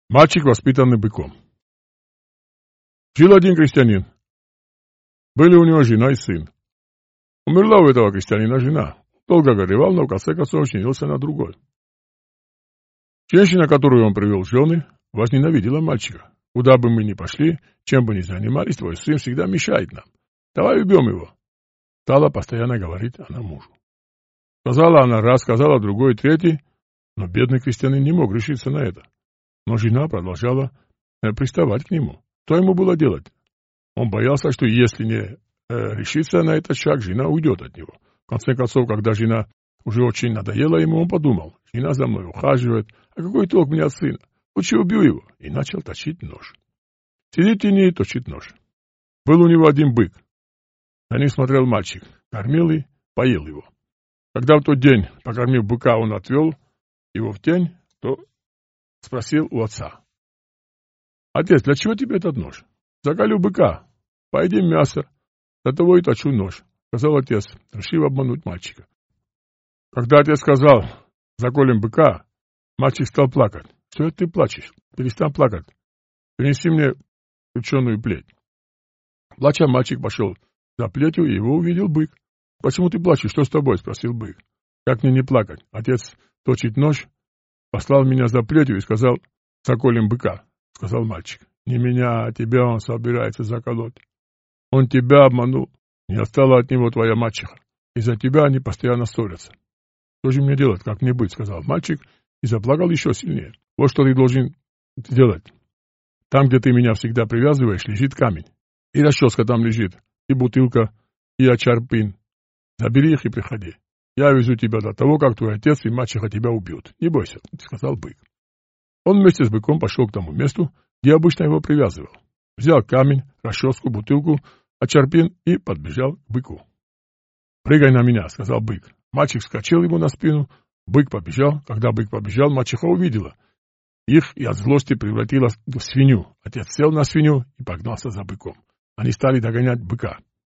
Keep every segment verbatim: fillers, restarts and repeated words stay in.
Мальчик, воспитанный быком. Жил один крестьянин. Были у него жена и сын. Умерла у этого крестьянина жена. Долго горевал, но в конце концов женился на другой. Женщина, которую он привел в жены, возненавидела мальчика. Куда бы мы ни пошли, чем бы ни занимались, твой сын всегда мешает нам. Давай убьем его. Стала постоянно говорить она мужу. Сказала она раз, сказала другой, третий, но бедный крестьянин не мог решиться на это. Но жена продолжала э, приставать к нему. Что ему было делать? Он боялся, что если не э, решится на этот шаг, жена уйдет от него. В конце концов, когда жена уже очень надоела ему, он подумал, жена за мной ухаживает, а какой толк мне от сына? Лучше убью его. И начал точить нож. Сидит в тени и точит нож. Был у него один бык. На них смотрел мальчик, кормил и поил его. Когда в тот день, покормив быка, он отвел его в тень, то спросил у отца. Отец, для чего тебе этот нож? Заколю быка, поедим мясо, для того и точу нож, сказал отец, решив обмануть мальчика. Когда отец сказал, заколем быка, мальчик стал плакать. Что это ты плачешь? Перестань плакать. Принеси мне крученую плеть. Плача, мальчик пошел за плетью, и его увидел бык. Почему ты плачешь? Что с тобой? Спросил бык. Как мне не плакать? Отец точит нож, послал меня за плетью и сказал, заколем быка, сказал мальчик. Не меня, а тебя он собирается заколоть. Он тебя обманул. Не осталась от него твоя мачеха. Из-за тебя они постоянно ссорятся. Что же мне делать, как мне быть, сказал мальчик и заплакал еще сильнее. Вот что ты должен сделать. Там, где ты меня всегда привязываешь, лежит камень. И расческа там лежит, и бутылка, и очарпин. Забери их и приходи. Я везу тебя до того, как твой отец и мачеха тебя убьют. Не бойся, сказал бык. Он вместе с быком пошел к тому месту, где обычно его привязывал. Взял камень, расческу, бутылку, очарпин и подбежал к быку. «Прыгай на меня», — сказал бык. Мальчик вскочил ему на спину, бык побежал. Когда бык побежал, мачеха увидела их и от злости превратилась в свинью. Отец сел на свинью и погнался за быком. Они стали догонять быка.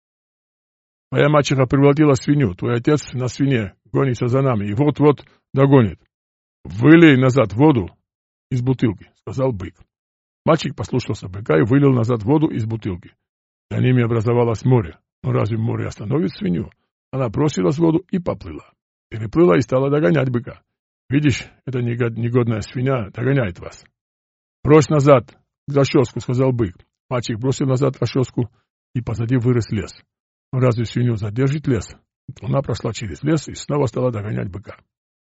«Твоя мачеха превратила в свинью, твой отец на свине гонится за нами и вот-вот догонит. Вылей назад воду из бутылки», — сказал бык. Мальчик послушался быка и вылил назад воду из бутылки. За ними образовалось море. Но разве море остановит свинью? Она бросилась в воду и поплыла. Переплыла и стала догонять быка. «Видишь, эта негодная свинья догоняет вас». «Брось назад расческу», — сказал бык. Мальчик бросил назад расческу, и позади вырос лес. Но разве свинью задержит лес? Она прошла через лес и снова стала догонять быка.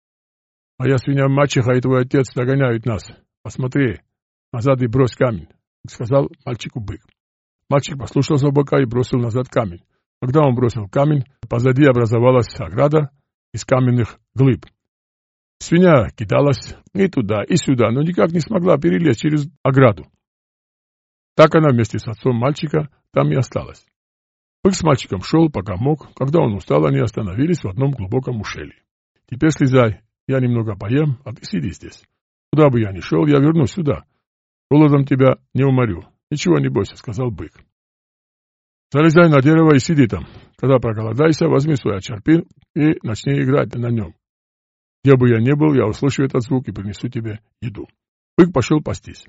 «Моя свинья мачеха и твой отец догоняют нас. Посмотри назад и брось камень», — сказал мальчику бык. Мальчик послушался быка и бросил назад камень. Когда он бросил камень, позади образовалась ограда из каменных глыб. Свинья кидалась и туда, и сюда, но никак не смогла перелезть через ограду. Так она вместе с отцом мальчика там и осталась. Бык с мальчиком шел, пока мог. Когда он устал, они остановились в одном глубоком ущелье. «Теперь слезай, я немного поем, а ты сиди здесь. Куда бы я ни шел, я вернусь сюда. Голодом тебя не уморю. Ничего не бойся», — сказал бык. «Залезай на дерево и сиди там. Когда проголодайся, возьми свой очарпин и начни играть на нем. Где бы я ни был, я услышу этот звук и принесу тебе еду». Бык пошел пастись.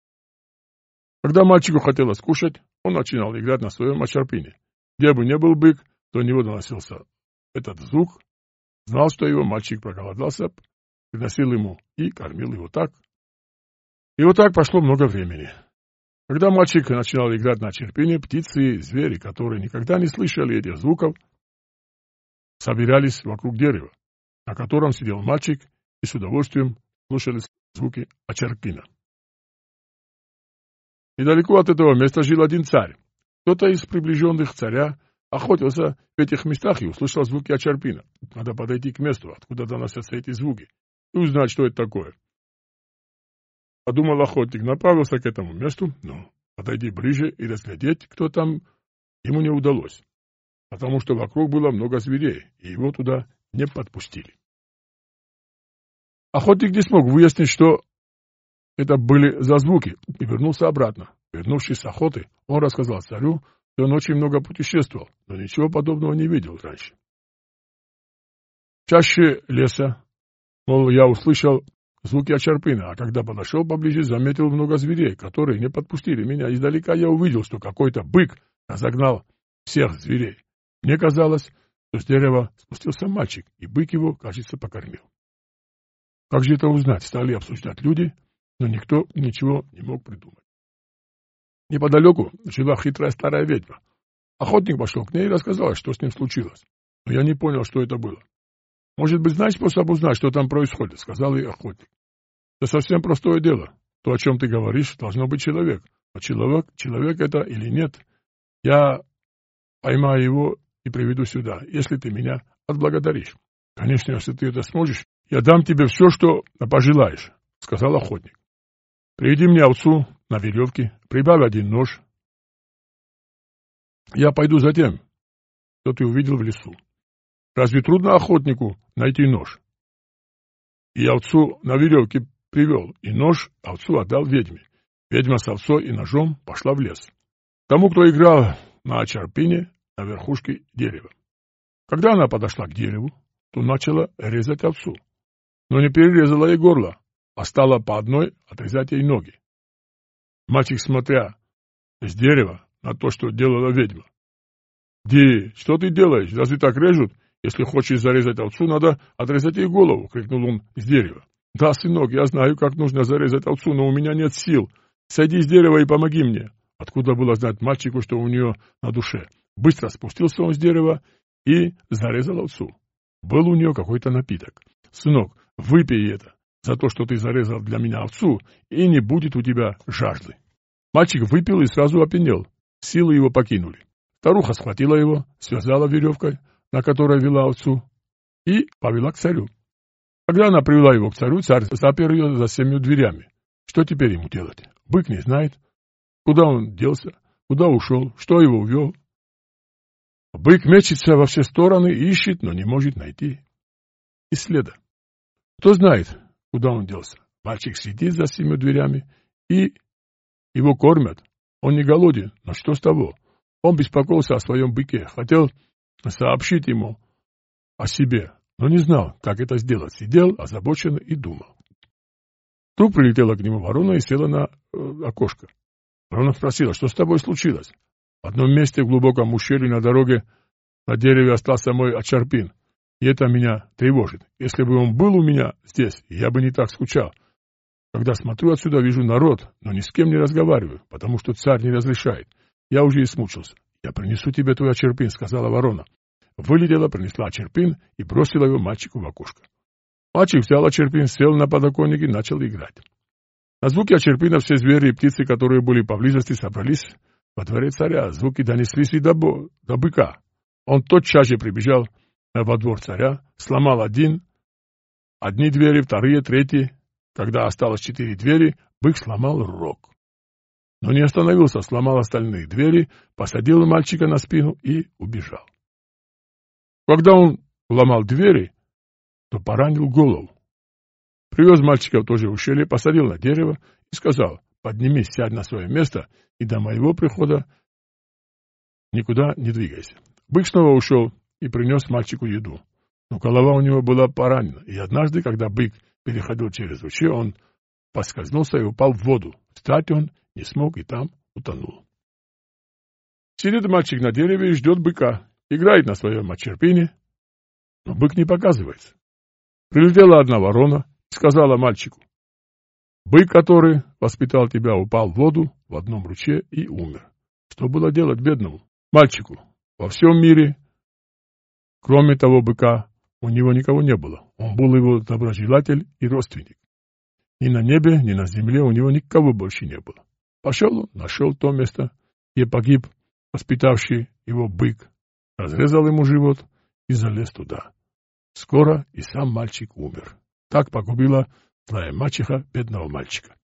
Когда мальчику хотелось кушать, он начинал играть на своем очарпине. Где бы ни был бык, до него доносился этот звук. Знал, что его мальчик проголодался, приносил ему и кормил его так. И вот так прошло много времени. Когда мальчик начинал играть на очарпине, птицы и звери, которые никогда не слышали этих звуков, собирались вокруг дерева, на котором сидел мальчик, и с удовольствием слушали звуки очарпина. Недалеко от этого места жил один царь. Кто-то из приближенных царя охотился в этих местах и услышал звуки очарпина. Надо подойти к месту, откуда доносятся эти звуки, и узнать, что это такое. Подумал охотник, направился к этому месту, но подойти ближе и разглядеть, кто там, ему не удалось, потому что вокруг было много зверей, и его туда не подпустили. Охотник не смог выяснить, что это были за звуки, и вернулся обратно. Вернувшись с охоты, он рассказал царю, что он очень много путешествовал, но ничего подобного не видел раньше. Чаще леса, мол, я услышал звуки очерпина, а когда подошел поближе, заметил много зверей, которые не подпустили меня. Издалека я увидел, что какой-то бык разогнал всех зверей. Мне казалось, что с дерева спустился мальчик, и бык его, кажется, покормил. Как же это узнать? Стали обсуждать люди, но никто ничего не мог придумать. Неподалеку жила хитрая старая ведьма. Охотник пошел к ней и рассказал, что с ним случилось. Но я не понял, что это было. «Может быть, знаешь способ узнать, что там происходит?» — сказал ей охотник. «Это совсем простое дело. То, о чем ты говоришь, должно быть человек. А человек, человек это или нет, я поймаю его и приведу сюда, если ты меня отблагодаришь. Конечно, если ты это сможешь, я дам тебе все, что пожелаешь», — сказал охотник. «Приведи мне овцу на веревке, прибавь один нож. Я пойду за тем, что ты увидел в лесу. Разве трудно охотнику найти нож? И овцу на веревке привел, и нож овцу отдал ведьме. Ведьма с овцой и ножом пошла в лес. Тому, кто играл на очерпине на верхушке дерева. Когда она подошла к дереву, то начала резать овцу, но не перерезала ей горло, а стала по одной отрезать ей ноги. Мальчик, смотря с дерева на то, что делала ведьма. «Ди, что ты делаешь? Разве так режут? Если хочешь зарезать овцу, надо отрезать ей голову», — крикнул он с дерева. «Да, сынок, я знаю, как нужно зарезать овцу, но у меня нет сил. Сойди с дерева и помоги мне». Откуда было знать мальчику, что у нее на душе? Быстро спустился он с дерева и зарезал овцу. Был у нее какой-то напиток. «Сынок, выпей это за то, что ты зарезал для меня овцу, и не будет у тебя жажды». Мальчик выпил и сразу опьянел. Силы его покинули. Старуха схватила его, связала веревкой, на которой вела овцу, и повела к царю. Когда она привела его к царю, царь запер ее за семью дверями. Что теперь ему делать? Бык не знает, куда он делся, куда ушел, что его увел. Бык мечется во все стороны, ищет, но не может найти и следа. Кто знает, куда он делся? Мальчик сидит за семью дверями, и его кормят. Он не голоден, но что с того? Он беспокоился о своем быке, хотел сообщить ему о себе, но не знал, как это сделать. Сидел озабоченно и думал. Тут прилетела к нему ворона и села на э, окошко. Ворона спросила, что с тобой случилось? В одном месте в глубоком ущелье на дороге на дереве остался мой очерпин, и это меня тревожит. Если бы он был у меня здесь, я бы не так скучал. Когда смотрю отсюда, вижу народ, но ни с кем не разговариваю, потому что царь не разрешает. Я уже и смучился. «Я принесу тебе твой очерпин», — сказала ворона. Вылетела, принесла очерпин и бросила его мальчику в окошко. Мальчик взял очерпин, сел на подоконник и начал играть. На звуки очерпина все звери и птицы, которые были поблизости, собрались во дворе царя. Звуки донеслись и до, бо... до быка. Он тотчас же прибежал во двор царя, сломал один, одни двери, вторые, третьи. Когда осталось четыре двери, бык сломал рог. Но не остановился, сломал остальные двери, посадил мальчика на спину и убежал. Когда он ломал двери, то поранил голову. Привез мальчика в то же ущелье, посадил на дерево и сказал: «Поднимись, сядь на свое место, и до моего прихода никуда не двигайся». Бык снова ушел и принес мальчику еду. Но голова у него была поранена, и однажды, когда бык переходил через ручей, он поскользнулся и упал в воду. Встать он не смог и там утонул. Сидит мальчик на дереве и ждет быка. Играет на своем очерпине, но бык не показывается. Прилетела одна ворона и сказала мальчику: «Бык, который воспитал тебя, упал в воду в одном ручье и умер». Что было делать бедному мальчику? Во всем мире, кроме того быка, у него никого не было. Он был его доброжелатель и родственник. Ни на небе, ни на земле у него никого больше не было. Пошел он, нашел то место, где погиб воспитавший его бык, разрезал ему живот и залез туда. Скоро и сам мальчик умер. Так погубила злая мачеха бедного мальчика.